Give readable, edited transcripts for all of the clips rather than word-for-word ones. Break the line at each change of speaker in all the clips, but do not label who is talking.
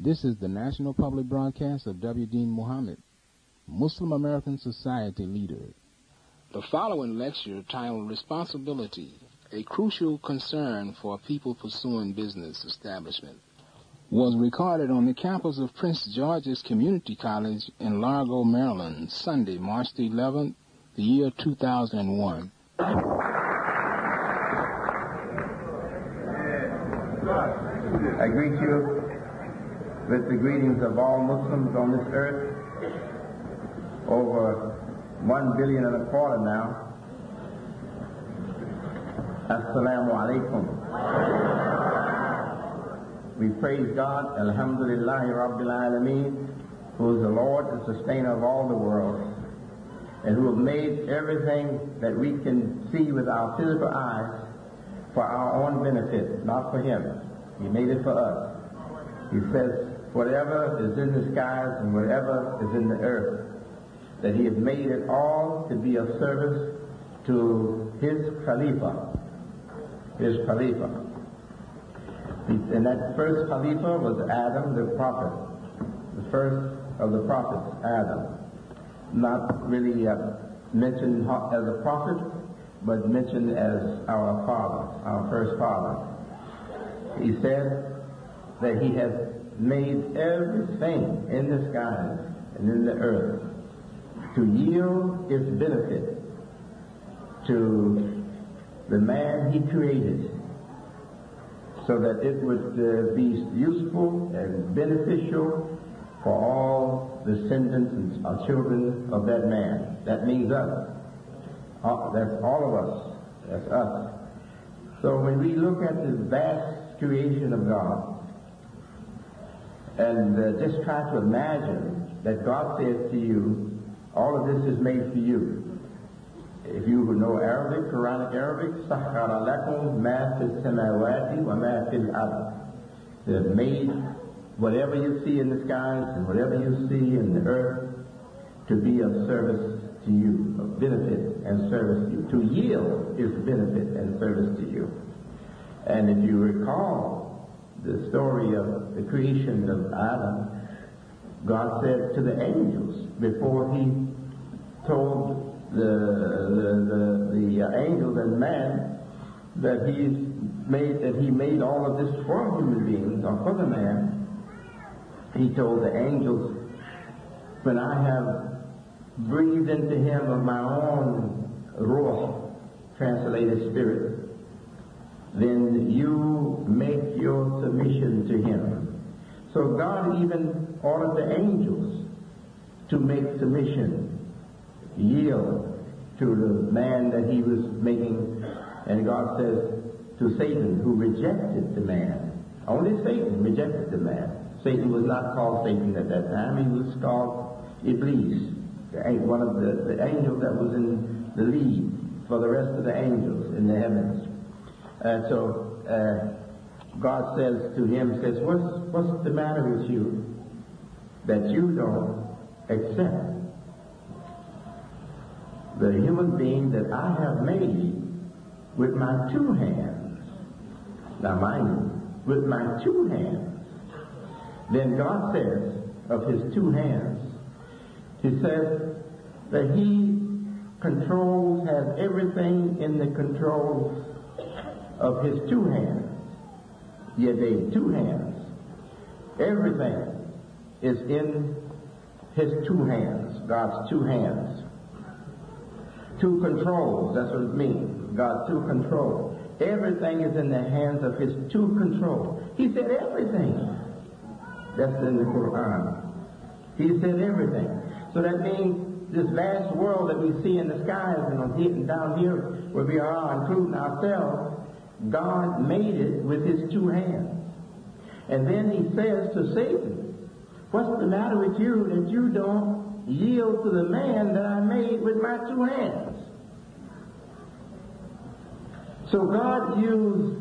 This is the National Public Broadcast of W. Dean Muhammad, Muslim American Society leader. The following lecture, titled Responsibility, a Crucial Concern for People Pursuing Business Establishment, was recorded on the campus of Prince George's Community College in Largo, Maryland, Sunday, March the 11th, the year 2001.
I greet you with the greetings of all Muslims on this earth, over 1.25 billion now. Assalamu alaikum. We praise God, Alhamdulillahi Rabbil Alameen, who is the Lord and sustainer of all the world, and who have made everything that we can see with our physical eyes for our own benefit, not for Him. He made it for us. He says, whatever is in the skies and whatever is in the earth, that He has made it all to be of service to His Khalifa. His Khalifa. And that first Khalifa was Adam, the prophet. The first of the prophets, Adam. Not really mentioned as a prophet, but mentioned as our father, our first father. He said that He has made everything in the skies and in the earth to yield its benefit to the man He created, so that it would be useful and beneficial for all descendants and children of that man. That means us. That's all of us. That's us. So when we look at the vast creation of God, and just try to imagine that God says to you, all of this is made for you. If you know Arabic, Quranic Arabic, سَخَّرَ لَكُمْ مَا فِي السَّمَاوَاتِ وَمَا فِي الْأَرْضِ. They have made whatever you see in the skies and whatever you see in the earth to be of service to you, of benefit and service to you, to yield His benefit and service to you. And if you recall the story of the creation of Adam, God said to the angels, before He told the angels and man that He made all of this for human beings, or for the man, He told the angels, when I have breathed into him of my own ruh, translated spirit, then you make your submission to Him. So God even ordered the angels to make submission, yield to the man that He was making. And God says to Satan, who rejected the man, only Satan rejected the man. Satan was not called Satan at that time. He was called Iblis, one of the angels that was in the lead for the rest of the angels in the heavens. So God says to him, says, what's the matter with you that you don't accept the human being that I have made with my two hands? Now mind you, with my two hands. Then God says of His two hands, He says that He controls, has everything in the control of His two hands. Yet two hands. Everything is in His two hands, God's two hands. Two controls, that's what it means. God's two controls. Everything is in the hands of His two controls. He said everything. That's in the Quran. He said everything. So that means this vast world that we see in the skies and down here where we are, including ourselves, God made it with His two hands. And then He says to Satan, what's the matter with you that you don't yield to the man that I made with my two hands? So God used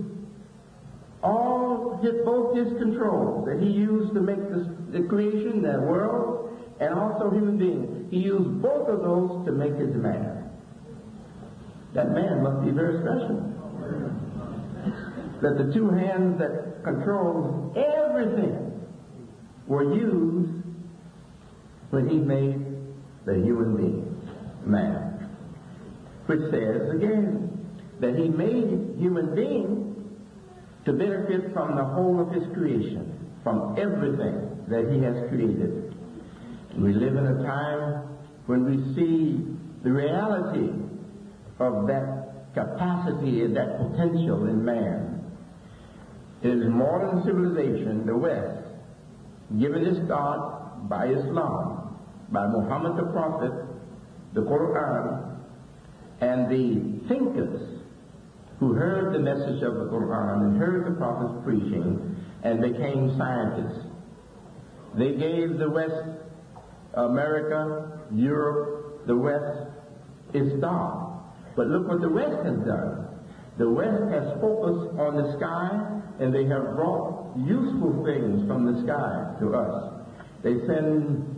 both His controls that He used to make the creation, the world, and also human beings. He used both of those to make His man. That man must be very special. That the two hands that control everything were used when he made the human being, man, which says again that he made human beings to benefit from the whole of his creation, from everything that he has created. And we live in a time when we see the reality of that capacity and that potential in man. It is modern civilization, the West, given its start by Islam, by Muhammad the Prophet, the Quran, and the thinkers who heard the message of the Quran and heard the Prophet's preaching and became scientists. They gave the West, America, Europe, the West, its start. But look what the West has done. The West has focused on the sky, and they have brought useful things from the sky to us. They send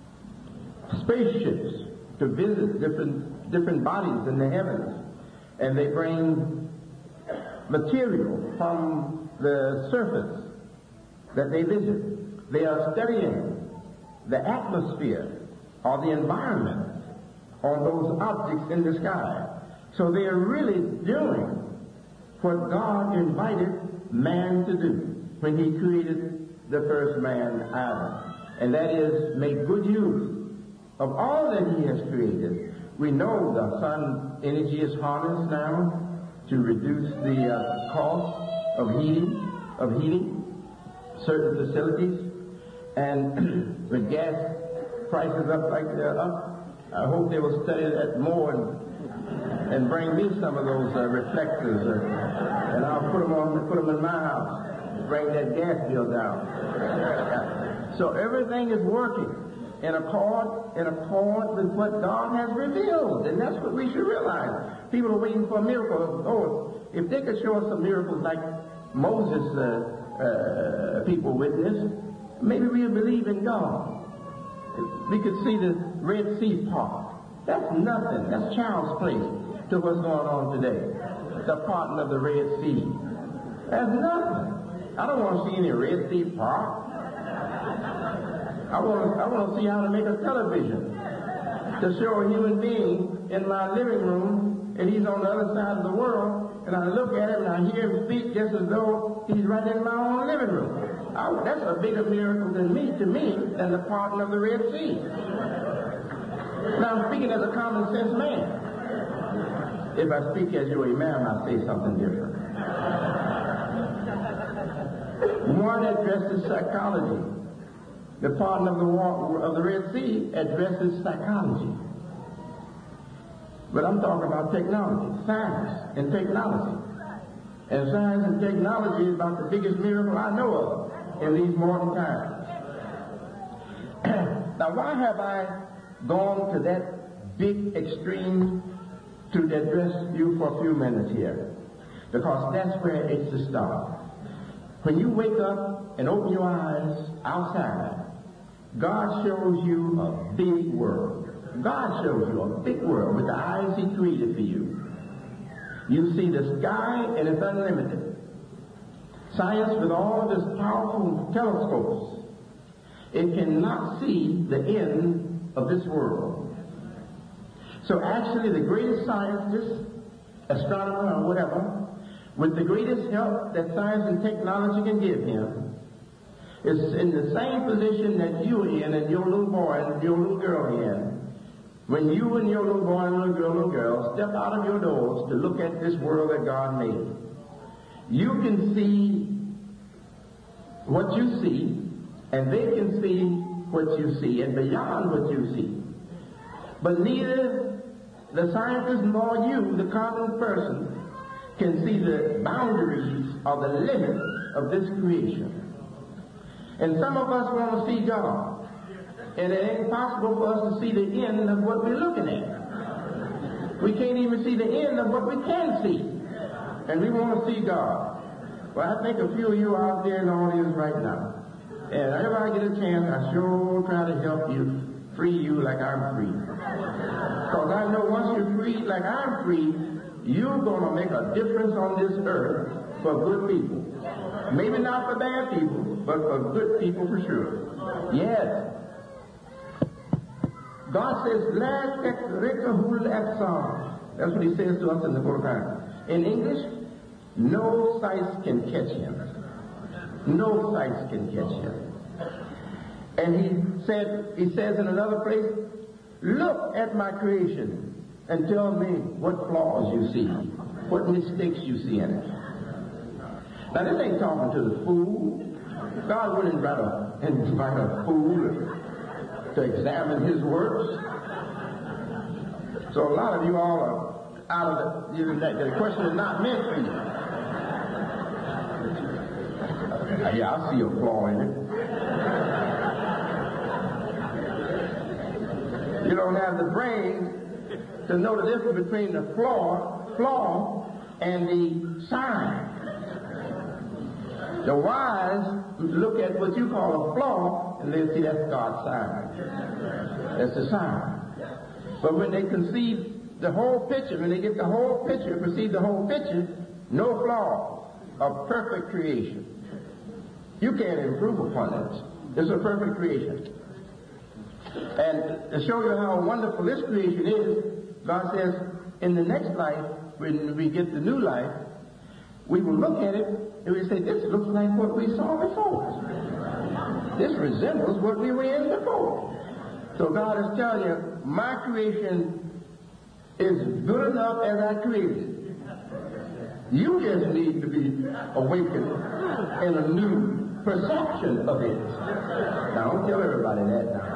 spaceships to visit different bodies in the heavens, and they bring material from the surface that they visit. They are studying the atmosphere or the environment on those objects in the sky. So they are really doing what God invited man to do when he created the first man, Adam. And that is make good use of all that he has created. We know the sun energy is harnessed now to reduce the cost of heating certain facilities. And with gas prices up like they're up, I hope they will study that more and bring me some of those reflectors, and I'll put them in my house, bring that gas bill down. So everything is working in accord with what God has revealed, and that's what we should realize. People are waiting for a miracle. Oh, if they could show us some miracles like Moses' people witnessed, maybe we'll believe in God. We could see the Red Sea part. That's nothing. That's child's play to what's going on today. The parting of the Red Sea. That's nothing. I don't want to see any Red Sea part. I want to see how to make a television to show a human being in my living room, and he's on the other side of the world, and I look at him and I hear him speak just as though he's right in my own living room. That's a bigger miracle to me than the parting of the Red Sea. Now I'm speaking as a common sense man. If I speak as your imam, I say something different. One addresses psychology. The parting of the Red Sea addresses psychology. But I'm talking about technology, science and technology. And science and technology is about the biggest miracle I know of in these modern times. Now, why have I gone to that big extreme to address you for a few minutes here? Because that's where it's the start. When you wake up and open your eyes outside, God shows you a big world. God shows you a big world with the eyes he created for you. You see the sky, and it's unlimited. Science, with all of its powerful telescopes, it cannot see the end of this world. So actually the greatest scientist, astronomer or whatever, with the greatest help that science and technology can give him, is in the same position that you are in and your little boy and your little girl are in. When you and your little boy and little girl step out of your doors to look at this world that God made, you can see what you see, and they can see what you see, and beyond what you see. But neither the scientist nor you, the common person, can see the boundaries or the limits of this creation. And some of us want to see God, and it ain't possible for us to see the end of what we're looking at. We can't even see the end of what we can see, and we want to see God. Well, I think a few of you out there in the audience right now, and whenever I get a chance, I sure try to help you, free you like I'm free. Because I know once you're free like I'm free, you're going to make a difference on this earth for good people. Maybe not for bad people, but for good people for sure. Yes. God says, La tekrekahul absar. That's what he says to us in the Quran. In English, no sights can catch him. No sights can catch him. And he says in another place, look at my creation and tell me what flaws you see, what mistakes you see in it. Now this ain't talking to the fool. God wouldn't invite a fool to examine his works. So a lot of you all are out of the question is not meant for you. Yeah, I see a flaw in it. You don't have the brain to know the difference between the flaw and the sign. The wise look at what you call a flaw and they see that's God's sign. That's the sign. But when they conceive the whole picture, when they get the whole picture, perceive the whole picture, no flaw, a perfect creation. You can't improve upon it. It's a perfect creation. And to show you how wonderful this creation is, God says, in the next life, when we get the new life, we will look at it and we say, this looks like what we saw before. This resembles what we were in before. So God is telling you, my creation is good enough as I created. You just need to be awakened in a new perception of it. Now, don't tell everybody that now.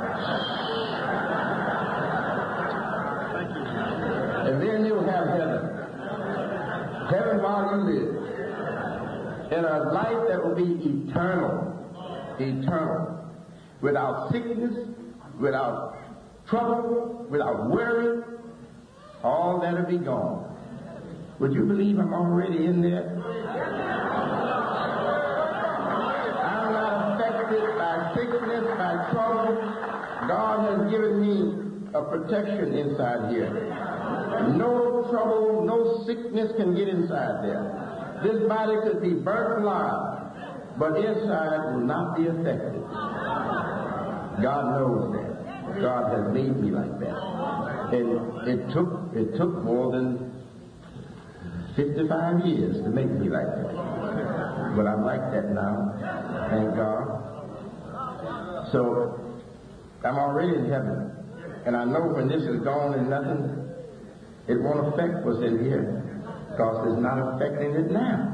And then you'll have heaven. Heaven while you live. In a life that will be eternal. Eternal. Without sickness, without trouble, without worry, all that will be gone. Would you believe I'm already in there? I'm not affected by sickness, by trouble. God has given me a protection inside here. No trouble, no sickness can get inside there. This body could be burnt alive, but inside will not be affected. God knows that. God has made me like that. And it took more than 55 years to make me like that. But I'm like that now. Thank God. So I'm already in heaven. And I know when this is gone and nothing, it won't affect what's in here. Because it's not affecting it now.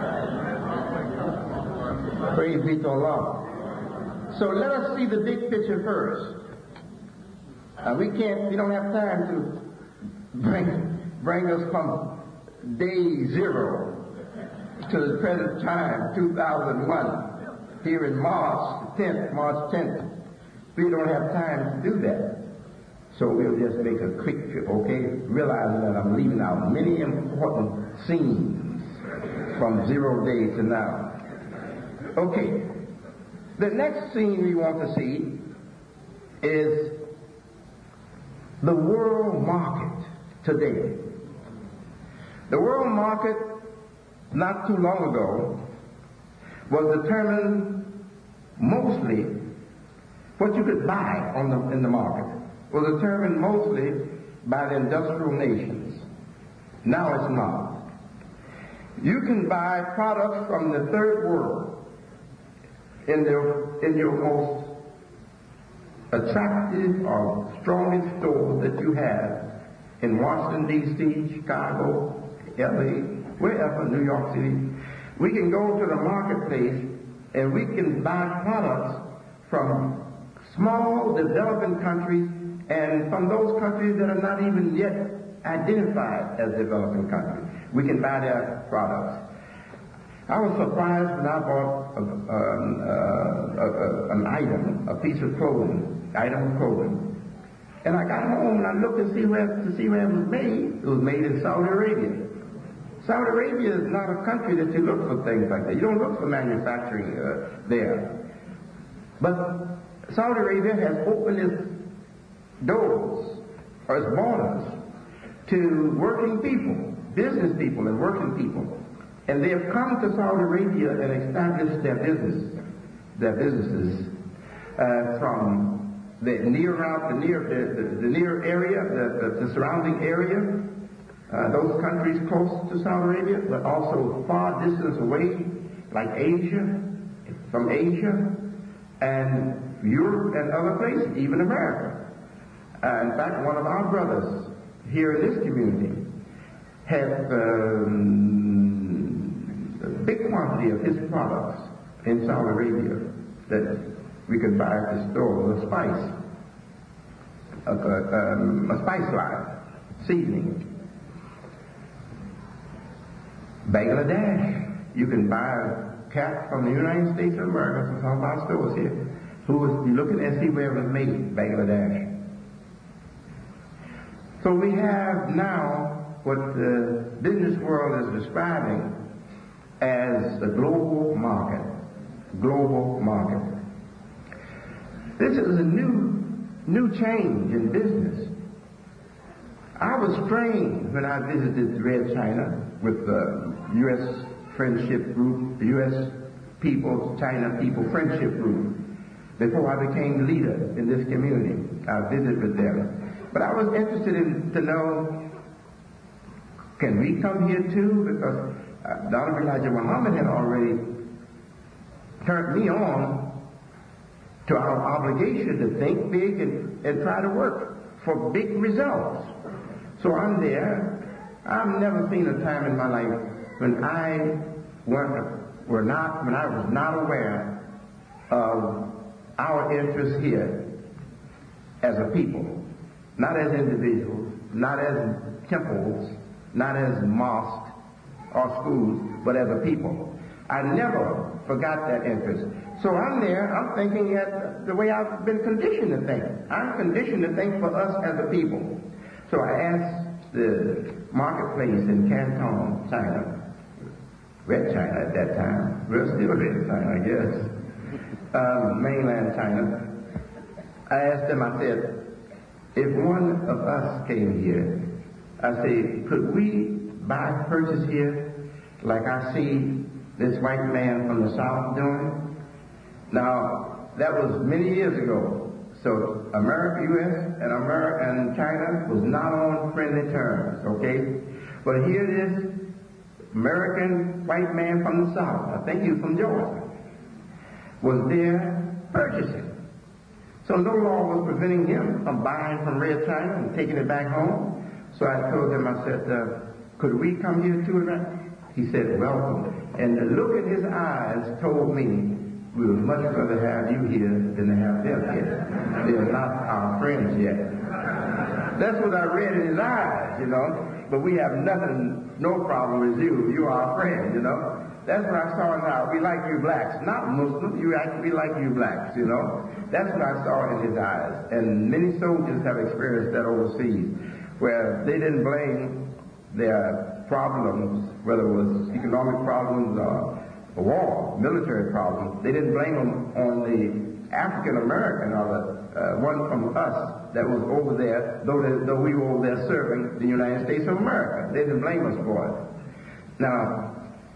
Praise be to Allah. So let us see the big picture first. We don't have time to bring us from day zero to the present time, 2001, here in March 10th. We don't have time to do that. So we'll just make a quick trip, okay? Realizing that I'm leaving out many important scenes from 0 day to now. Okay. The next scene we want to see is the world market today. The world market, not too long ago, was determined mostly, what you could buy in the market was determined mostly by the industrial nations. Now it's not. You can buy products from the third world in your most attractive or strongest stores that you have in Washington, D.C., Chicago, L.A., wherever, New York City. We can go to the marketplace and we can buy products from small developing countries and from those countries that are not even yet identified as developing countries. We can buy their products. I was surprised when I bought an item, a piece of clothing, and I got home and I looked to see where it was made. It was made in Saudi Arabia. Saudi Arabia is not a country that you look for things like that. You don't look for manufacturing there. But Saudi Arabia has opened its doors or its borders to working people, business people and working people. And they have come to Saudi Arabia and established their business. their businesses from the near area, the surrounding area, those countries close to Saudi Arabia, but also far distance away, like Asia, from Asia, and Europe and other places, even America. In fact, one of our brothers here in this community has a big quantity of his products in Saudi Arabia that we could buy at the store, a spice line, seasoning. Bangladesh, you can buy a cat from the United States of America from some of our stores here, who was looking and see where it was made, Bangladesh. So we have now what the business world is describing as the global market. Global market. This is a new change in business. I was trained when I visited Red China with the U.S. Friendship Group, the U.S. People, China People Friendship Group. Before I became leader in this community, I visited with them. But I was interested to know, can we come here too? Because Dr. Elijah Muhammad had already turned me on to our obligation to think big and try to work for big results. So I'm there. I've never seen a time in my life when I was not aware of our interests here as a people, not as individuals, not as temples, not as mosques or schools, but as a people. I never forgot that interest. So I'm there, I'm thinking the way I've been conditioned to think. I'm conditioned to think for us as a people. So I asked the marketplace in Canton, China, Red China at that time, we're still Red China, I guess, mainland China. I asked them, I said, if one of us came here, I said, could we purchase here like I see this white man from the South doing? Now, that was many years ago. So America, U.S. and China was not on friendly terms, okay? But here it is, American white man from the South, I think he was from Georgia, was there purchasing. So no law was preventing him from buying from Red China and taking it back home. So I told him, I said, could we come here too? He said, welcome. And the look in his eyes told me, we would much rather have you here than to have them here. They're not our friends yet. That's what I read in his eyes, you know. But we have no problem with you. You are our friend, you know. That's what I saw now. We like you blacks. Not Muslims, we like you blacks, you know. That's what I saw in his eyes. And many soldiers have experienced that overseas, where they didn't blame their problems, whether it was economic problems or war, military problems. They didn't blame them on the African American or the one from us that was over there, though we were over there serving the United States of America. They didn't blame us for it. Now,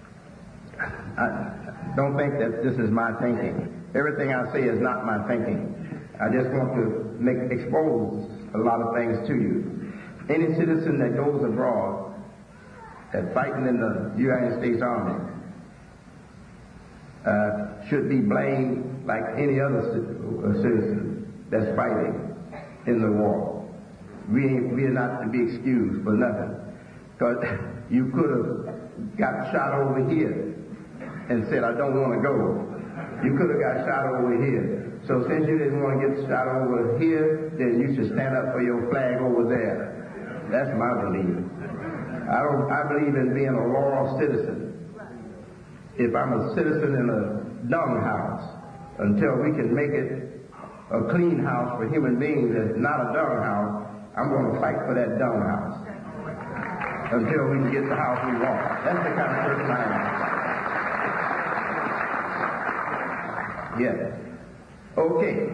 I don't think that this is my thinking. Everything I say is not my thinking. I just want to expose a lot of things to you. Any citizen that goes abroad, that's fighting in the United States Army, should be blamed like any other citizen that's fighting in the war. We are not to be excused for nothing. Because you could have got shot over here and said, I don't want to go. You could have got shot over here. So since you didn't want to get shot over here, then you should stand up for your flag over there. That's my belief. I believe in being a loyal citizen. If I'm a citizen in a dung house, until we can make it a clean house for human beings that's not a dung house, I'm going to fight for that dung house until we can get the house we want. That's the kind of person I am. Yes. Okay.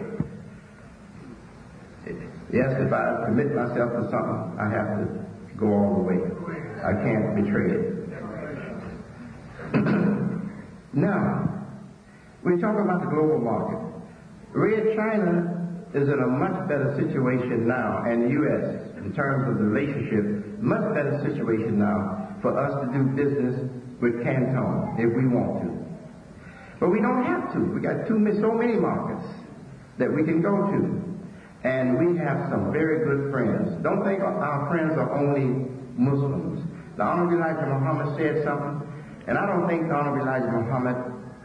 Yes, if I commit myself to something, I have to go all the way. I can't betray it. Now, We talk about the global market. Red China is in a much better situation now, and the U.S., in terms of the relationship, much better situation now for us to do business with Canton if we want to. But we don't have to. We got so many markets that we can go to. And we have some very good friends. Don't think our friends are only Muslims. The Honorable Elijah Muhammad said something, and I don't think the Honorable Elijah Muhammad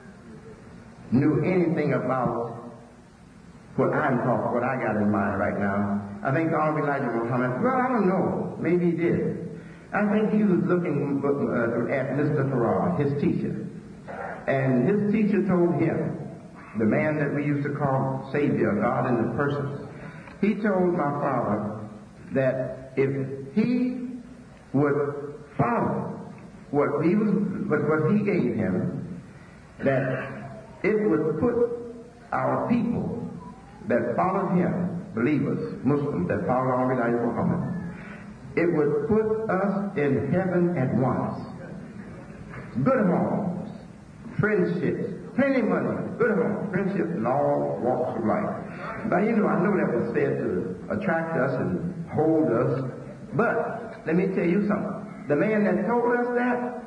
knew anything about what I got in mind right now. I think the Honorable Elijah Muhammad, well, I don't know, maybe he did. I think he was looking at Mr. Farrar, his teacher. And his teacher told him, the man that we used to call Savior, God in the person, he told my father that if he would follow what he gave him, that it would put our people that followed him, believers, Muslims that followed our Elijah Muhammad, it would put us in heaven at once. Good homes, friendships, plenty of money, good homes, friendships in all walks of life. Now, I know that was said to attract us and hold us, but let me tell you something. The man that told us that,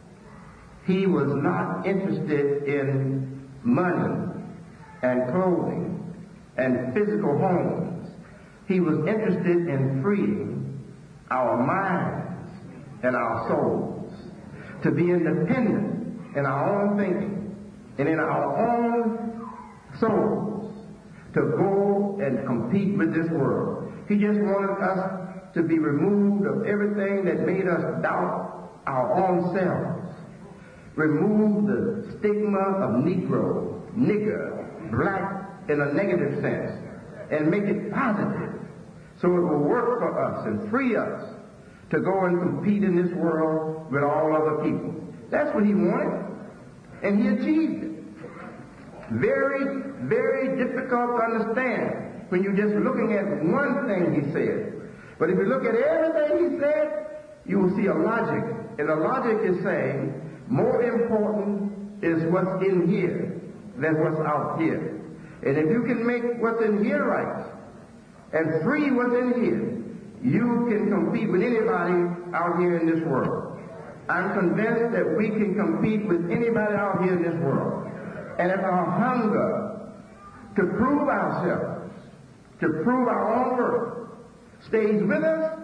he was not interested in money and clothing and physical homes. He was interested in freeing our minds and our souls to be independent in our own thinking and in our own souls to go and compete with this world. He just wanted us to be removed of everything that made us doubt our own selves. Remove the stigma of Negro, nigger, black in a negative sense, and make it positive so it will work for us and free us to go and compete in this world with all other people. That's what he wanted, and he achieved it. Very, very difficult to understand when you're just looking at one thing he said. But if you look at everything he said, you will see a logic. And the logic is saying, more important is what's in here than what's out here. And if you can make what's in here right and free what's in here, you can compete with anybody out here in this world. I'm convinced that we can compete with anybody out here in this world. And if our hunger to prove ourselves, to prove our own worth, stays with us,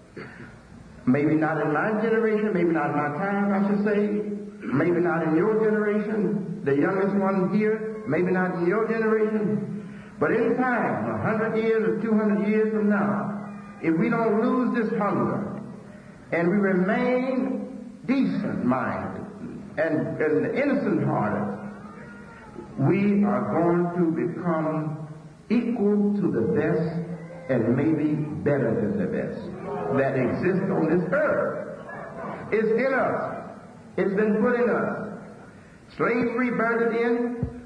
maybe not in my generation, maybe not in my time, I should say, maybe not in your generation, the youngest one here, maybe not in your generation, but in time, 100 years or 200 years from now, if we don't lose this hunger and we remain decent-minded and innocent-hearted, we are going to become equal to the best and maybe better than the best that exists on this earth. It's in us. It's been put in us. Slavery burned it in.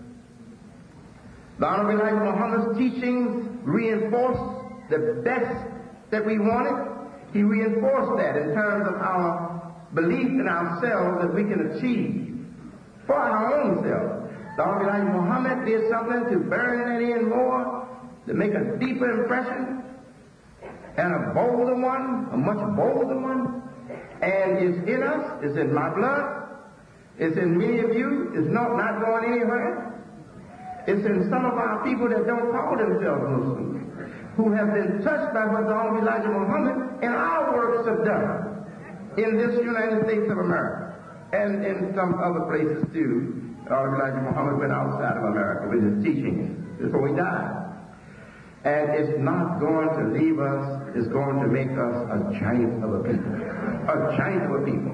The Honorable Elijah Muhammad's teachings reinforced the best that we wanted. He reinforced that in terms of our belief in ourselves that we can achieve for our own selves. The Honorable Elijah Muhammad did something to burn that in more, to make a deeper impression, and a bolder one, a much bolder one, and it's in us, it's in my blood, it's in many of you, it's not going anywhere. It's in some of our people that don't call themselves Muslims, who have been touched by what the Honorable Elijah Muhammad and our works have done in this United States of America, and in some other places too. Honorable Elijah Muhammad went outside of America with his teachings before he died. And it's not going to leave us, it's going to make us a giant of a people. A giant of a people.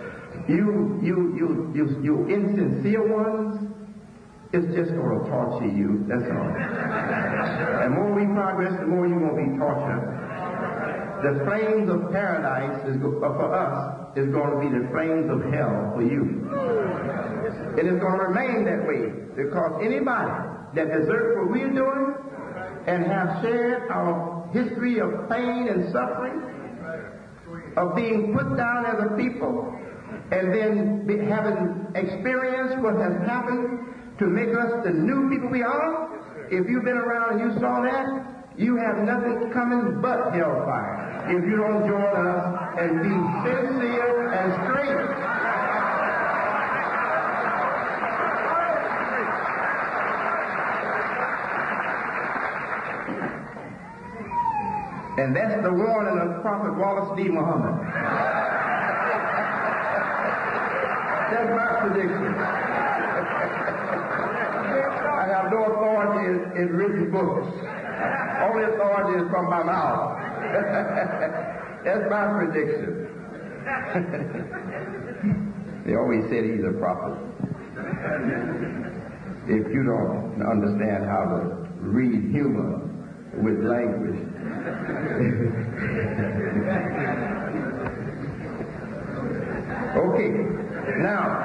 You insincere ones, it's just going to torture you, that's all. The more we progress, the more you're going to be tortured. The flames of paradise for us is going to be the flames of hell for you. It is going to remain that way because anybody that deserves what we're doing and have shared our history of pain and suffering, of being put down as a people, and then having experienced what has happened to make us the new people we are, if you've been around and you saw that, you have nothing coming but hellfire if you don't join us and be sincere and straight. And that's the warning of Prophet Wallace D. Muhammad. That's my prediction. I have no authority in written books. Only authority is from my mouth. That's my prediction. They always said he's a prophet. If you don't understand how to read humor with language. Okay, now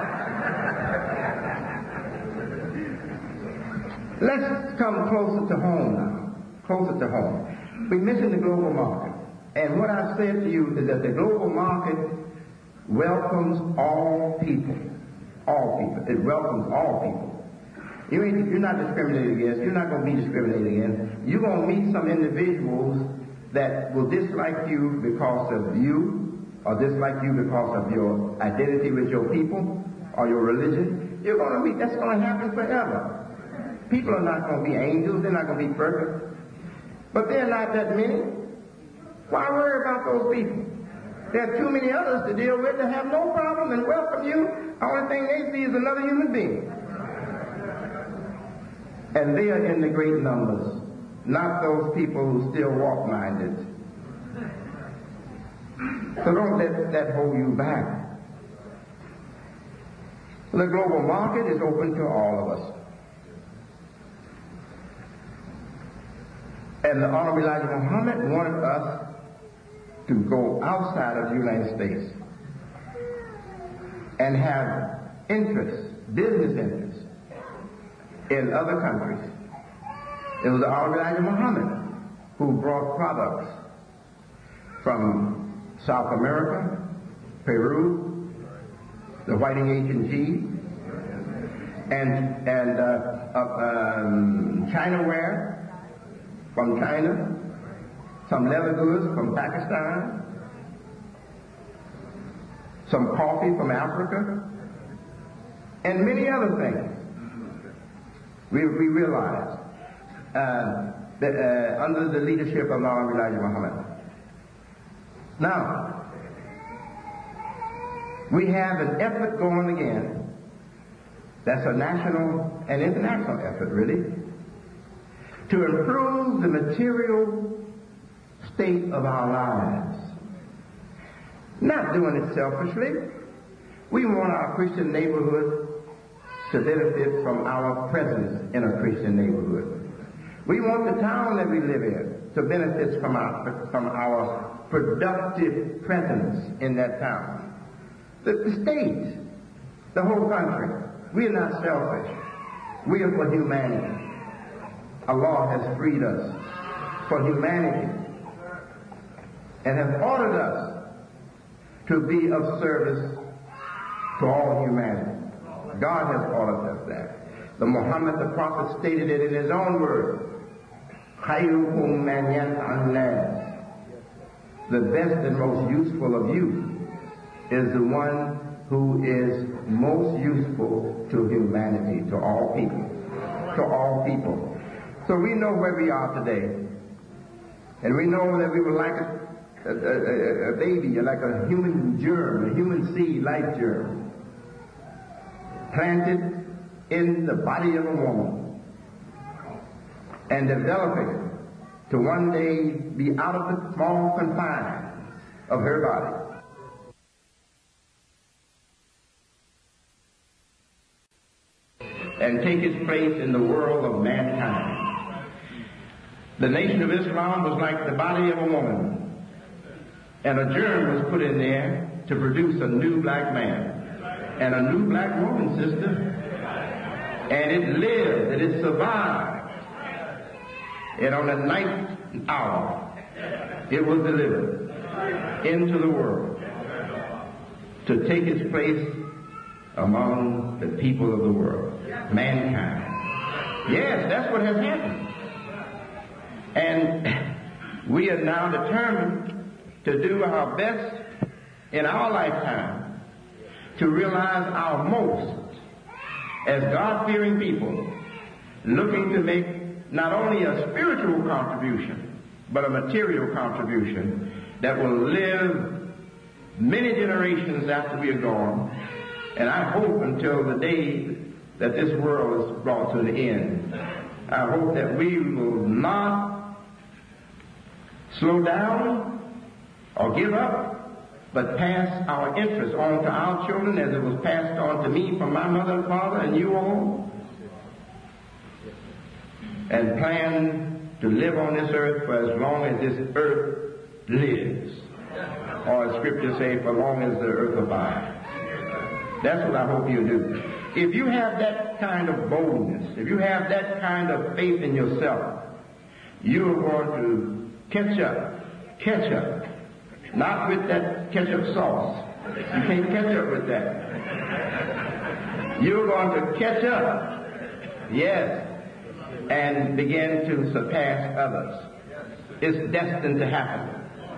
let's come closer to home now. Closer to home. We mentioned the global market. And what I said to you is that the global market welcomes all people. All people. It welcomes all people. You're not discriminated against. You're not going to be discriminated against. You're going to meet some individuals that will dislike you because of you, or dislike you because of your identity with your people or your religion. You're going to meet. That's going to happen forever. People are not going to be angels. They're not going to be perfect. But there are not that many. Why worry about those people? There are too many others to deal with that have no problem and welcome you. The only thing they see is another human being. And they are in the great numbers, not those people who still walk-minded. So don't let that hold you back. The global market is open to all of us. And the Honorable Elijah Muhammad wanted us to go outside of the United States and have interests, business interests, in other countries. It was the Honorable Elijah Muhammad who brought products from South America, Peru, the Whiting H&G, and Chinaware from China, some leather goods from Pakistan, some coffee from Africa, and many other things. We realized that under the leadership of our Elijah Muhammad. Now, we have an effort going again. That's a national and international effort, really, to improve the material state of our lives. Not doing it selfishly. We want our Christian neighborhood to benefit from our presence in a Christian neighborhood. We want the town that we live in to benefit from our productive presence in that town. The state, the whole country. We are not selfish. We are for humanity. Allah has freed us for humanity and has ordered us to be of service to all humanity. God has ordered us that. The Muhammad, the Prophet, stated it in his own words. خَيْرُكُمْ مَنْ يَنْفَعُ النَّاسِ. The best and most useful of you is the one who is most useful to humanity, to all people. To all people. So we know where we are today. And we know that we were like a baby, like a human germ, a human seed, life germ, planted in the body of a woman and developing to one day be out of the small confines of her body. And take its place in the world of mankind. The Nation of Islam was like the body of a woman, and a germ was put in there to produce a new black man and a new black woman, sister, and it lived and it survived. And on the ninth hour, it was delivered into the world to take its place among the people of the world. mankind. Yes, that's what has happened. And we are now determined to do our best in our lifetime to realize our most as God-fearing people, looking to make not only a spiritual contribution, but a material contribution that will live many generations after we are gone, and I hope until the day that this world is brought to an end. I hope that we will not slow down or give up, but pass our interest on to our children as it was passed on to me from my mother and father and you all, and plan to live on this earth for as long as this earth lives, or as scriptures say, for long as the earth abides. That's what I hope you do. If you have that kind of boldness, if you have that kind of faith in yourself, you are going to catch up, not with that ketchup sauce. You can't catch up with that. You're going to catch up, yes, and begin to surpass others. It's destined to happen.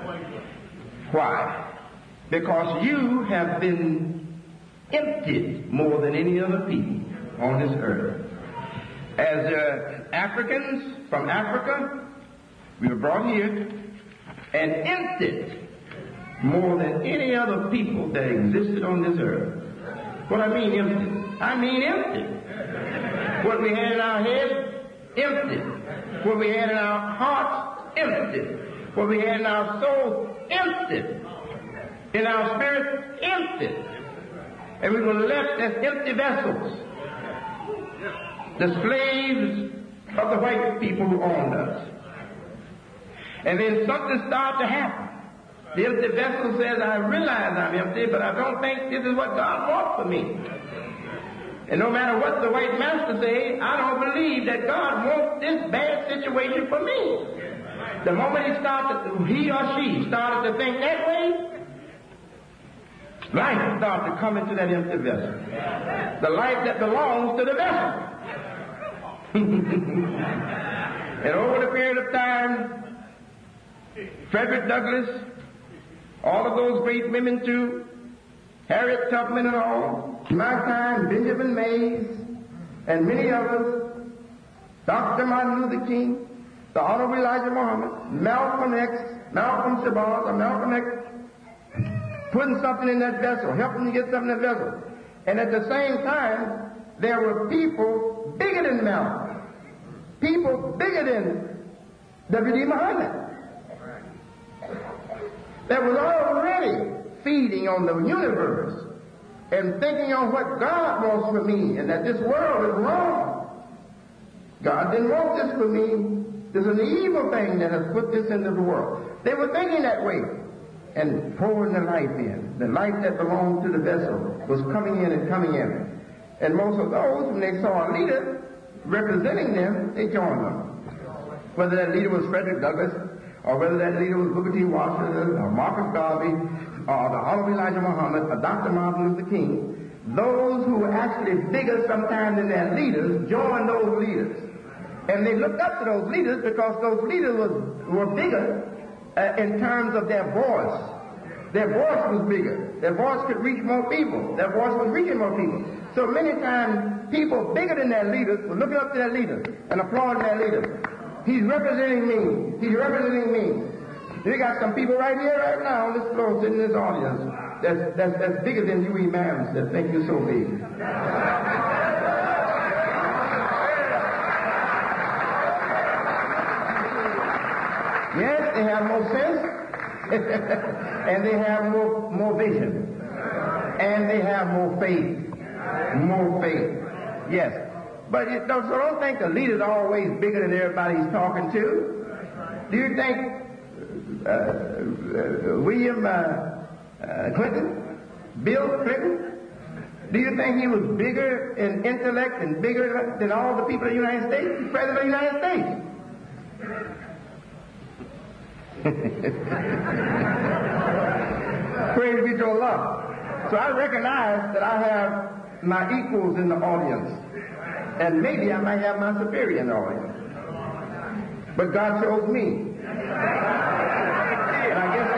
Why? Because you have been emptied more than any other people on this earth. As Africans from Africa, we were brought here and emptied more than any other people that existed on this earth. What I mean empty? I mean empty. What we had in our heads, empty. What we had in our hearts, empty. What we had in our souls, empty. In our spirit, empty. And we were left as empty vessels. The slaves of the white people who owned us. And then something started to happen. The empty vessel says, I realize I'm empty, but I don't think this is what God wants for me. And no matter what the white master says, I don't believe that God wants this bad situation for me. The moment he or she started to think that way, life started to come into that empty vessel. The life that belongs to the vessel. And over the period of time, Frederick Douglass, all of those great women too, Harriet Tubman and all, my time, Benjamin Mays, and many others, Dr. Martin Luther King, the Honorable Elijah Muhammad, Malcolm Shabazz, or Malcolm X, putting something in that vessel, helping to get something in that vessel. And at the same time, there were people bigger than Malcolm, people bigger than W.D. Muhammad, that was already feeding on the universe and thinking on what God wants for me, and that this world is wrong. God didn't want this for me. This is an evil thing that has put this into the world. They were thinking that way and pouring the life in. The life that belonged to the vessel was coming in and coming in. And most of those, when they saw a leader representing them, they joined them. Whether that leader was Frederick Douglass, or whether that leader was Booker T. Washington, or Marcus Garvey, or the Honorable Elijah Muhammad, or Dr. Martin Luther King, those who were actually bigger sometimes than their leaders joined those leaders. And they looked up to those leaders because those leaders were bigger in terms of their voice. Their voice was bigger. Their voice could reach more people. Their voice was reaching more people. So many times, people bigger than their leaders were looking up to their leaders and applauding their leaders. He's representing me. He's representing me. You got some people right here, right now, on this floor, sitting in this audience, that's bigger than you imams that think you're so big. Yes, they have more sense, and they have more vision, and they have more faith. More faith. Yes. But so don't think the leader's always bigger than everybody he's talking to. Do you think William Clinton, Bill Clinton, do you think he was bigger in intellect and bigger than all the people of the United States? He's President of the United States. Praise be to Allah. So I recognize that I have my equals in the audience. And maybe I might have my superior knowledge. But God chose me. And I guess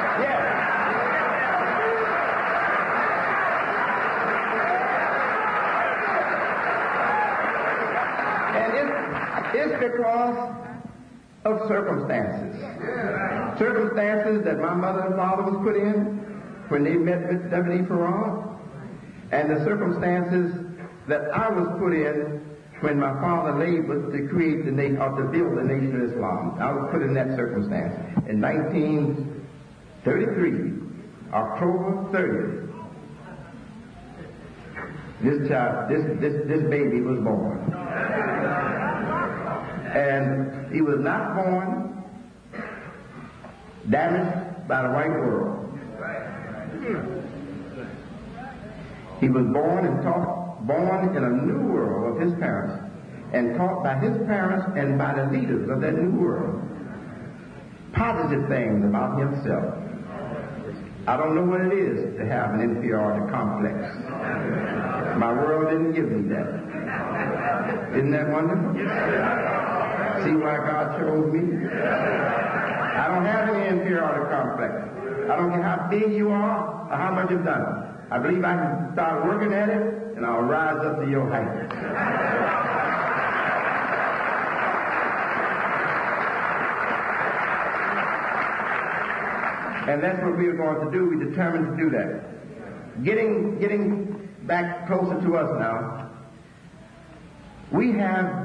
it's because of circumstances. Circumstances that my mother and father was put in when they met with W.D. Farrar, and the circumstances that I was put in when my father labored to create the nation, or to build the Nation of Islam. I was put in that circumstance. In 1933, October 30th, this baby was born. And he was not born damaged by the white world. He was born and taught, born in a new world of his parents, and taught by his parents and by the leaders of that new world positive things about himself. I don't know what it is to have an inferiority complex. My world didn't give me that. Isn't that wonderful? See why God chose me? I don't have any inferiority complex. I don't care how big you are or how much you've done. I believe I can start working at it, and I'll rise up to your height. And that's what we are going to do. We determined to do that. Getting back closer to us now, we have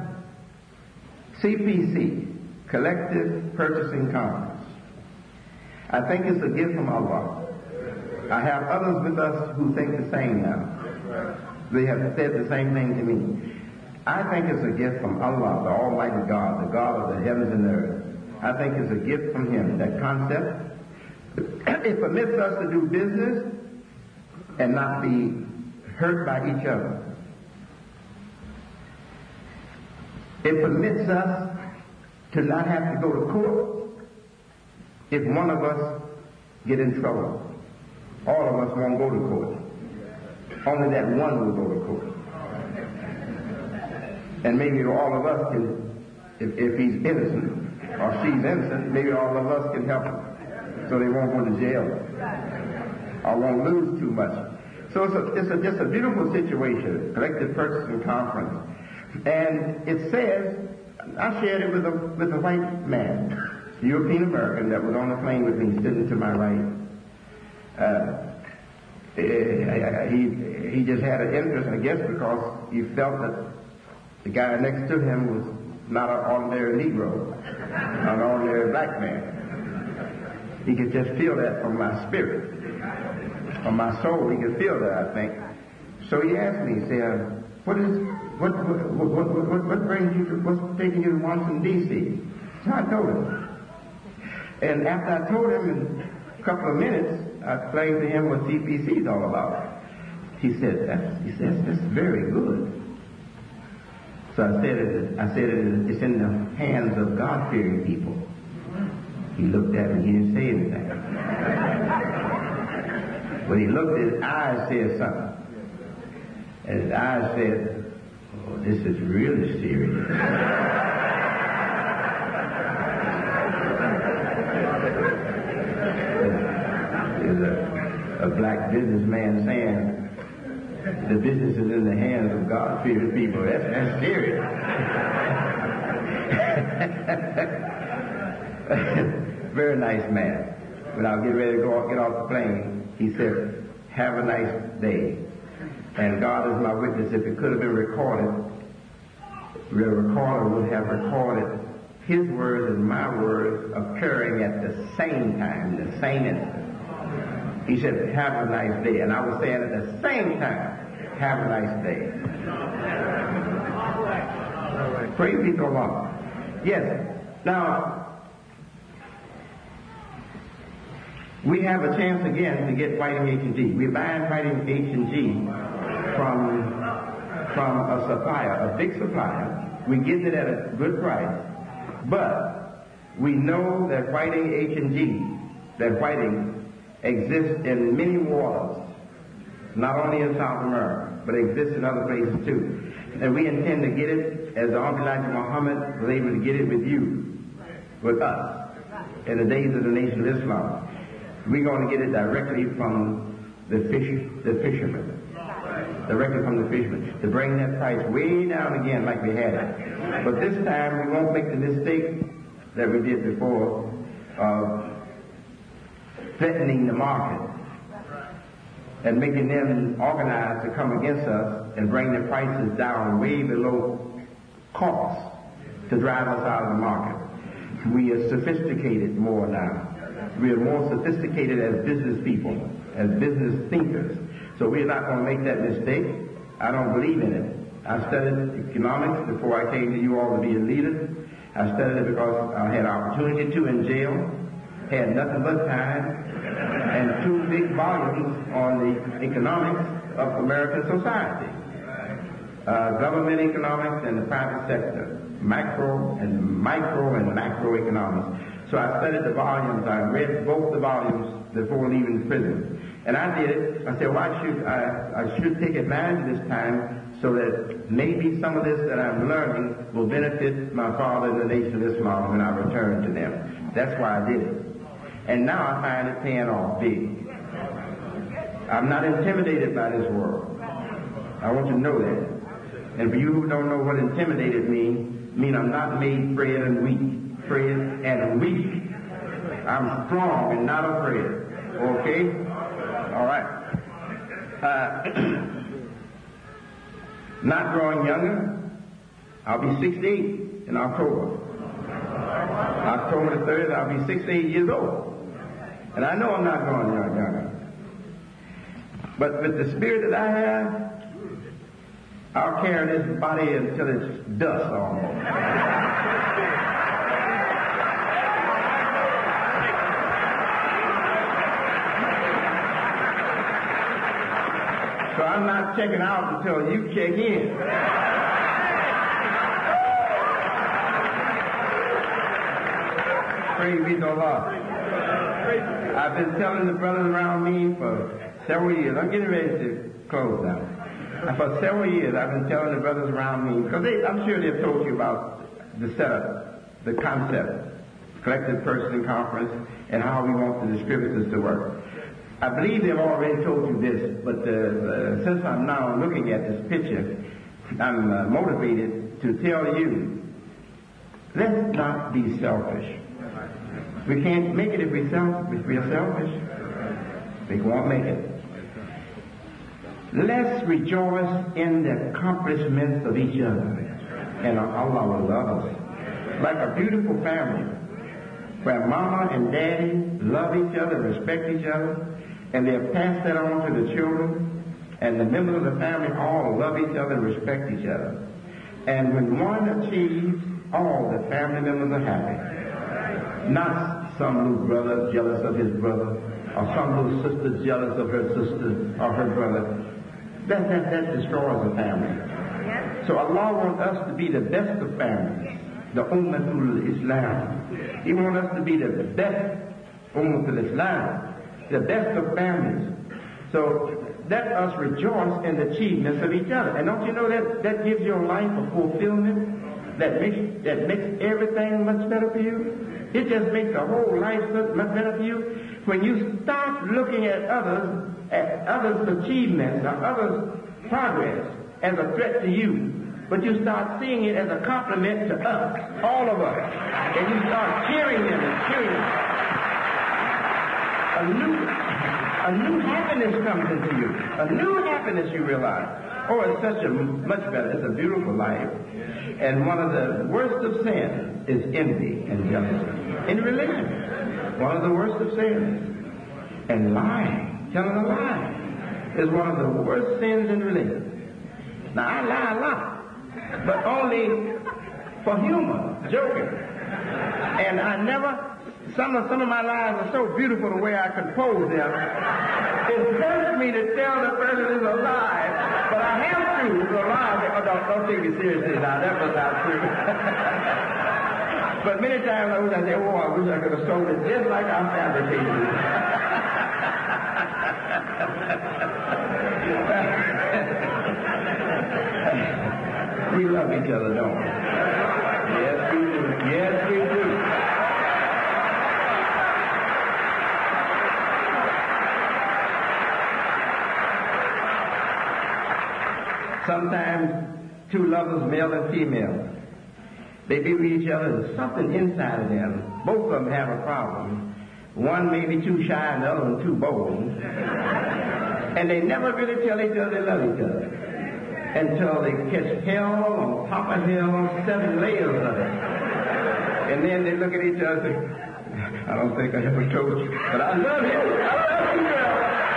CPC, Collective Purchasing Conference. I think it's a gift from Allah. I have others with us who think the same now. They have said the same thing to me. I think it's a gift from Allah, the Almighty God, the God of the heavens and the earth. I think it's a gift from Him, that concept. It permits us to do business and not be hurt by each other. It permits us to not have to go to court if one of us get in trouble. All of us won't go to court. Only that one will go to court. And maybe all of us can, if he's innocent or she's innocent, maybe all of us can help him so they won't go to jail or won't lose too much. So it's just a beautiful situation, collective purchasing conference. And it says, I shared it with a white man, a European American that was on the plane with me, sitting to my right. He just had an interest, I guess, because he felt that the guy next to him was not an ordinary Negro, an ordinary black man. He could just feel that from my spirit, from my soul. He could feel that, I think. So he asked me, he said, what brings you to, what's taking you to Washington, D.C.? So I told him. And after I told him in a couple of minutes, I explained to him what CPC is all about. He said, that's very good. So I said it's in the hands of God-fearing people. He looked at me, he didn't say anything. When he looked, his eyes said something. And his eyes said, oh, this is really serious. There's a black businessman saying, the business is in the hands of God-fearing people. That's serious. Very nice man. When I was getting ready to get off the plane, he said, have a nice day. And God is my witness. If it could have been recorded, the recorder would have recorded his words and my words occurring at the same time, the same instant. He said, have a nice day. And I was saying at the same time, have a nice day. Praise be to Allah. Yes. Now, we have a chance again to get Fighting H&G. We're buying Fighting H&G from a supplier, a big supplier. We get it at a good price. But we know that Fighting H&G, that Fighting exists in many waters, not only in South America, but exists in other places too. And we intend to get it as Uncle Elijah Muhammad was able to get it with you, with us, in the days of the Nation of Islam. We're going to get it directly from the fishermen. Directly from the fishermen. To bring that price way down again like we had it. But this time we won't make the mistake that we did before of threatening the market and making them organize to come against us and bring the prices down way below cost to drive us out of the market. We are sophisticated more now. We are more sophisticated as business people, as business thinkers. So we're not going to make that mistake. I don't believe in it. I studied economics before I came to you all to be a leader. I studied it because I had opportunity to in jail, had nothing but time, and 2 big volumes on the economics of American society. Government economics and the private sector, macro and micro and macroeconomics. So I studied the volumes. I read both the volumes before leaving prison. And I did it. I said, well, I should take advantage of this time so that maybe some of this that I'm learning will benefit my father and the Nation of Islam when I return to them. That's why I did it. And now I find it paying off big. I'm not intimidated by this world. I want you to know that. And for you who don't know what intimidated mean I'm not made afraid and weak. Afraid and weak. I'm strong and not afraid. Okay? All right. Not growing younger. I'll be 68 in October. October the 3rd, I'll be 68 years old. And I know I'm not growing younger. But with the spirit that I have, I'll carry this body until it's dust almost. So I'm not checking out until you check in. Praise be to Allah. I've been telling the brothers around me for several years. I'm getting ready to close now. For several years, I've been telling the brothers around me, because I'm sure they've told you about the setup, the concept, collective purchasing conference, and how we want the distributors to work. I believe they've already told you this, but since I'm now looking at this picture, I'm motivated to tell you, let's not be selfish. We can't make it if we are selfish. We won't make it. Let's rejoice in the accomplishments of each other. And Allah will love us. Like a beautiful family, where mama and daddy love each other, respect each other, and they'll pass that on to the children, and the members of the family all love each other and respect each other. And when one achieves, all the family members are happy. Not some little brother jealous of his brother, or some little sister jealous of her sister or her brother. That destroys a family. So Allah wants us to be the best of families, the Ummatul Islam. He wants us to be the best Ummatul Islam, the best of families. So let us rejoice in the achievements of each other. And don't you know that gives your life a fulfillment? That makes everything much better for you? It just makes the whole life much better for you. When you start looking at others' achievements or others' progress as a threat to you, but you start seeing it as a compliment to us, all of us, and you start cheering them and cheering them. A new happiness comes into you. A new happiness you realize. Oh, it's such a much better. It's a beautiful life. And one of the worst of sins is envy and jealousy. In religion, one of the worst of sins. And lying, telling a lie, is one of the worst sins in religion. Now, I lie a lot, but only for humor, joking. And I never... Some of my lies are so beautiful the way I compose them. It hurts me to tell the person is a lie, but I have to. It's a lie. Don't take me seriously now. That was not true. But many times I say, oh, I wish I could have sold it just like I'm fabricating. We love each other, don't we? Yes, we do. Yes, we do. Sometimes two lovers, male and female, they be with each other. There's something inside of them. Both of them have a problem. One may be too shy and the other one too bold. And they never really tell each other they love each other until they catch hell on top of hell, 7 layers of it. And then they look at each other and say, I don't think I ever told you, but I love you. I love you, girl.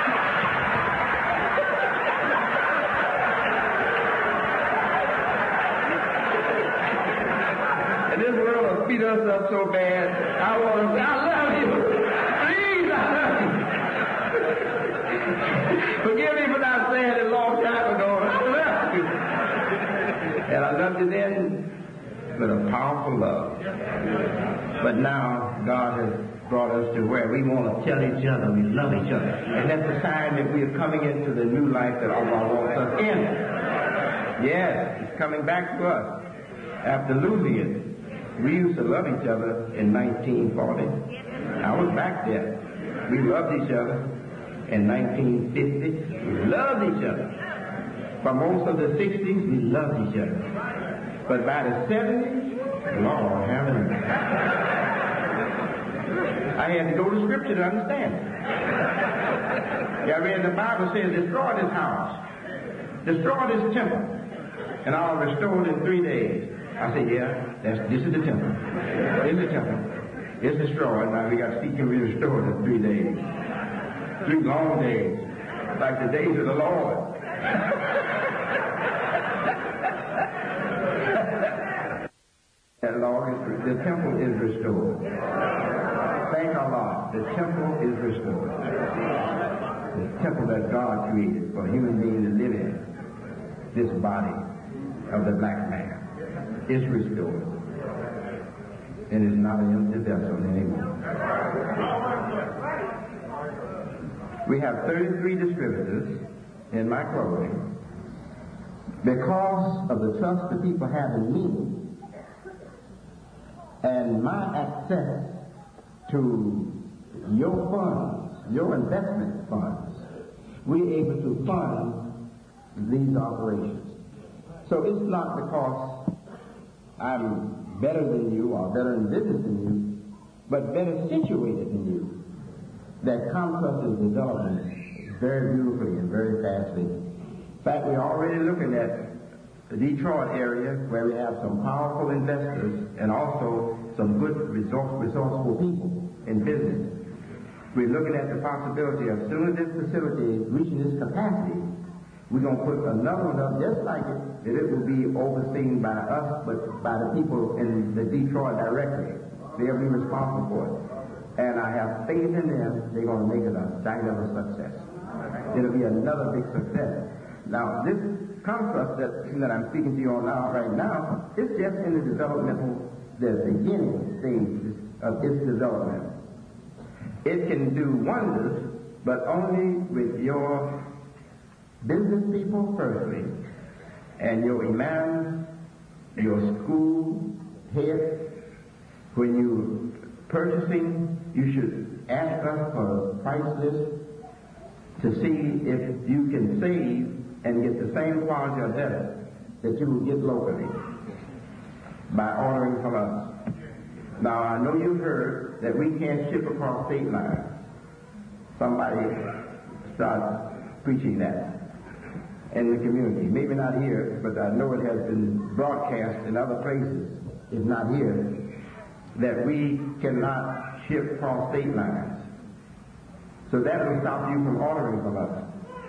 And this world will beat us up so bad, I want to say, I love you. Please, I love you. Forgive me for not saying it a long time ago. I love you. And I loved you then with a powerful love. But now God has brought us to where we want to tell each other we love each other. And that's a sign that we are coming into the new life that Allah wants us in. Yes, it's coming back to us after losing it. We used to love each other in 1940. I was back there. We loved each other. In 1950, we loved each other. For most of the 60s, we loved each other. But by the 70s, Lord have mercy. I had to go to Scripture to understand it. I read the Bible says, destroy this house, destroy this temple, and I'll restore it in 3 days. I said, yeah, this is the temple. This is the temple. It's destroyed. Now we got to see can we restore it in 3 days. 3 long days, like the days of the Lord. And Lord, the temple is restored. Thank Allah, the temple is restored. The temple that God created for human beings to live in, this body of the black man, is restored. And is not an empty vessel anymore. We have 33 distributors in my clothing because of the trust the people have in me and my access to your funds, your investment funds. We're able to fund these operations. So it's not because I'm better than you or better in business than you, but better situated than you. That Comtrust is developing very beautifully and very fastly. In fact, we're already looking at the Detroit area where we have some powerful investors and also some good resourceful people in business. We're looking at the possibility of as soon as this facility is reaching its capacity, we're going to put another one up just like it, that it will be overseen by us, but by the people in the Detroit directly. They'll be responsible for it. And I have faith in them, they're going to make it a dang of a success. It'll be another big success. Now, this Comtrust that I'm speaking to you on now, right now, it's just in the beginning stage of its development. It can do wonders, but only with your business people firstly, and your imams, your school heads. When you're purchasing, you should ask us for a price list to see if you can save and get the same quality or better that you will get locally by ordering from us. Now, I know you've heard that we can't ship across state lines. Somebody started preaching that in the community. Maybe not here, but I know it has been broadcast in other places, if not here, that we cannot ship across state lines. So that will stop you from ordering from us.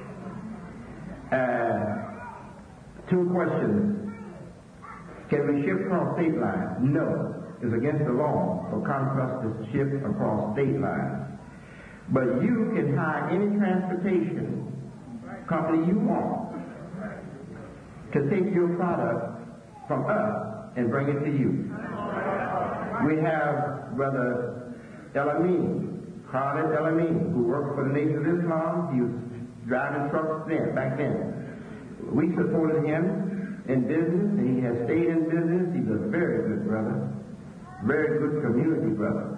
2 questions. Can we ship across state lines? No. It's against the law for Comtrust to ship across state lines. But you can hire any transportation company you want to take your product from us and bring it to you. We have Brother El-Amin, Khalid El-Amin, who worked for the Nation of Islam. He was driving trucks back then. We supported him in business, and he has stayed in business. He's a very good brother, very good community brother.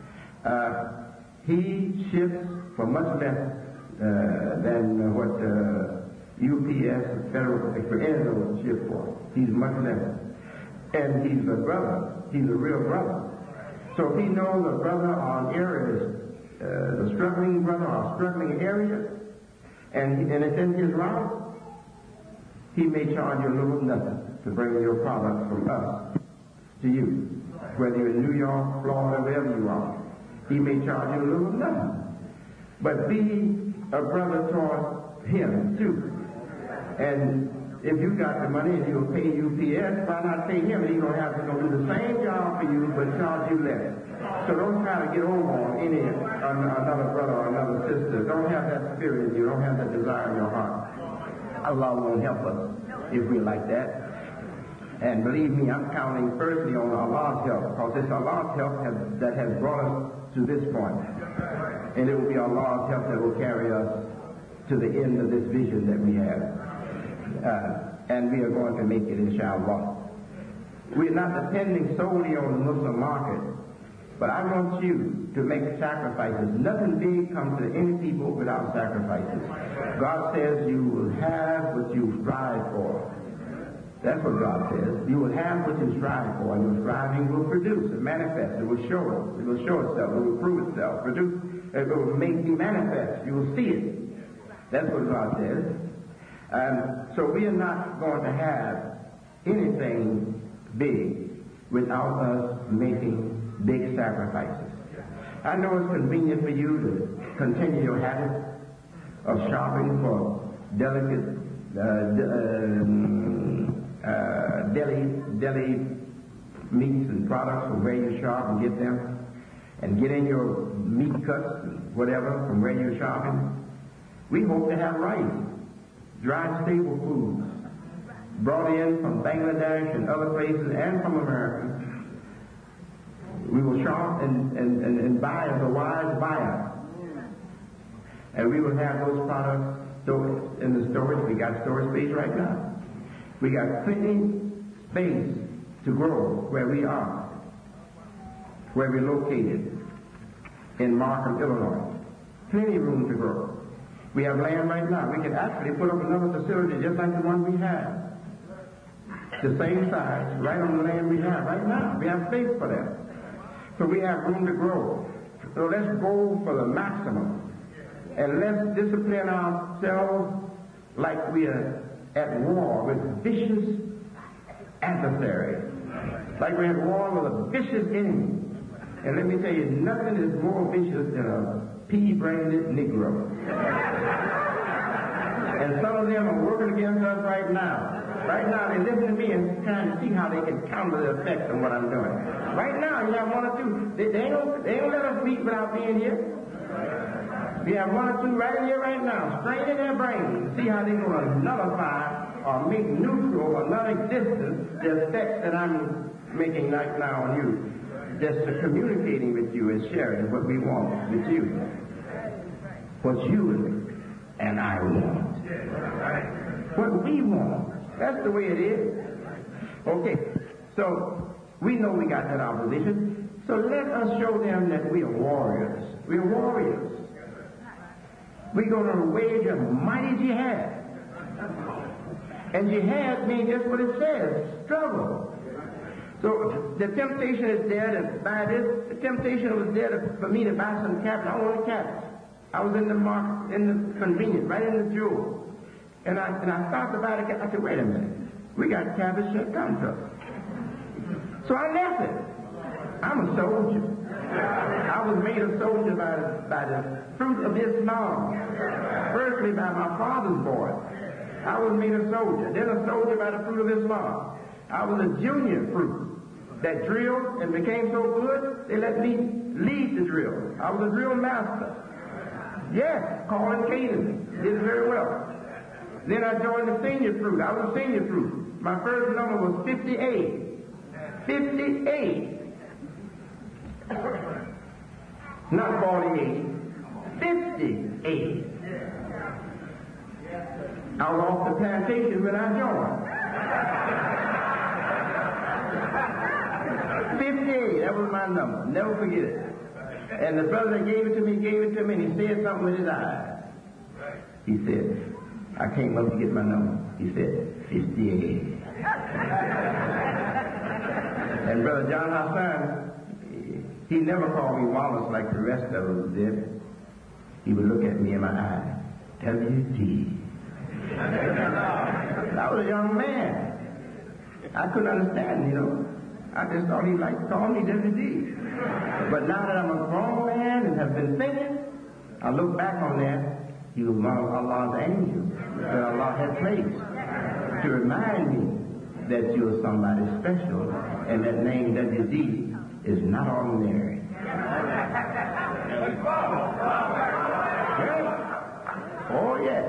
He ships for much less than what UPS, Federal Express, would ship for. He's much less. And he's a brother. He's a real brother. So if he knows a brother on areas, the struggling brother or struggling area, and it's in his route, he may charge you a little nothing to bring your product from us to you. Whether you're in New York, Florida, wherever you are, he may charge you a little nothing. But be a brother toward him too. And if you got the money and he'll pay UPS, why not pay him? And he's gonna do the same job for you, but charge you less. So don't try to get over on another brother or another sister. Don't have that spirit in you. Don't have that desire in your heart. Allah won't help us if we're like that. And believe me, I'm counting firstly on Allah's help, because it's Allah's help that has brought us to this point. And it will be Allah's help that will carry us to the end of this vision that we have. And we are going to make it, inshallah. We're not depending solely on the Muslim market, but I want you to make sacrifices. Nothing big comes to any people without sacrifices. God says you will have what you strive for. That's what God says. You will have what you strive for, and your striving will produce and manifest. It will show it. It will show itself. It will prove itself. It will make it manifest. You will see it. That's what God says. So we are not going to have anything big without us making big sacrifices. I know it's convenient for you to continue your habit of shopping for delicate deli meats and products from where you shop and get them, and get in your meat cuts and whatever from where you're shopping. We hope to have rice, dry stable foods, brought in from Bangladesh and other places and from America. We will shop and buy as a wise buyer. And we will have those products stored in the storage. We got storage space right now. We got plenty space to grow where we are, where we're located in Markham, Illinois. Plenty room to grow. We have land right now. We can actually put up another facility just like the one we have. The same size, right on the land we have right now. We have space for that. So we have room to grow. So let's go for the maximum. And let's discipline ourselves like we are at war with vicious adversaries. Like we're at war with a vicious enemy. And let me tell you, nothing is more vicious than a pea-brained Negro. And some of them are working against us right now. Right now, they listen to me and trying to see how they can counter the effects of what I'm doing. Right now, you have one or two. They don't let us meet without being here. We have one or two right here, right now, straining their brains to see how they're going to nullify or make neutral or non-existent the effects that I'm making right now on you. Just communicating with you and sharing what we want with you. What you and I want. What we want. That's the way it is. Okay, so we know we got that opposition. So let us show them that we are warriors. We're warriors. We're going to wage a mighty jihad. And jihad means just what it says, struggle. So the temptation is there to buy this. The temptation was there for me to buy some cabbage. I wanted cabbage. I was in the market, in the convenience, right in the jewel. And I stopped to buy the cabbage. I said, wait a minute. We got cabbage that comes to us. So I left it. I'm a soldier. I was made a soldier by the fruit of Islam. Firstly, by my father's boy. I was made a soldier. Then a soldier by the fruit of Islam. I was a junior fruit that drilled and became so good, they let me lead the drill. I was a drill master. Yes, Colin Caden did it very well. Then I joined the senior fruit. I was a senior fruit. My first number was 58. 58. Not 48. 58. I was off the plantation when I joined. $58, that was my number. Never forget it. And the brother that gave it to me, and he said something with his eyes. He said, I came up to get my number. He said, 58. And Brother John Hassan, he never called me Wallace like the rest of us did. He would look at me in my eyes. W.D. I was a young man. I couldn't understand, I just thought he liked to call me W.D. But now that I'm a grown man and have been thinking, I look back on that. He was one of Allah's angels that Allah had placed to remind me that you're somebody special, and that name W.D. is not ordinary. Oh, yes.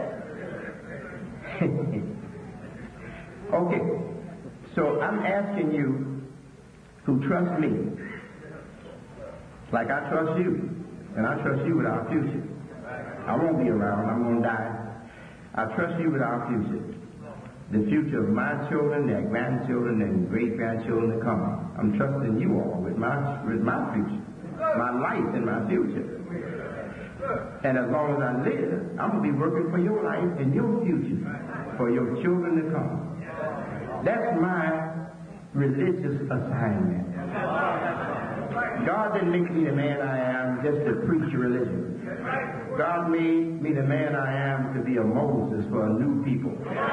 Okay, so I'm asking you who trust me, like I trust you, and I trust you with our future. I won't be around, I'm going to die. I trust you with our future. The future of my children, their grandchildren, and great-grandchildren to come. I'm trusting you all with my future, my life and my future. And as long as I live, I'm going to be working for your life and your future, for your children to come. That's my religious assignment. God didn't make me the man I am just to preach religion. God made me the man I am to be a Moses for a new people.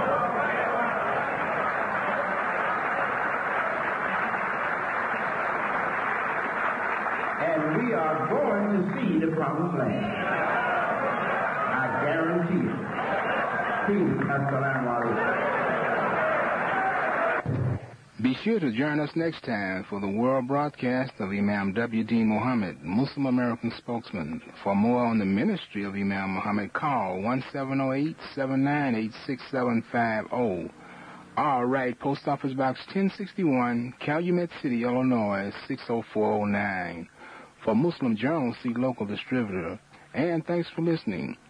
And we are going to see the promised land. I guarantee it. Peace. Assalamu alaikum.
Be sure to join us next time for the world broadcast of Imam W.D. Muhammad, Muslim American spokesman. For more on the ministry of Imam Muhammad, call 1708-798-6750. Or write Post Office Box 1061, Calumet City, Illinois, 60409. For Muslim Journal, see local distributor. And thanks for listening.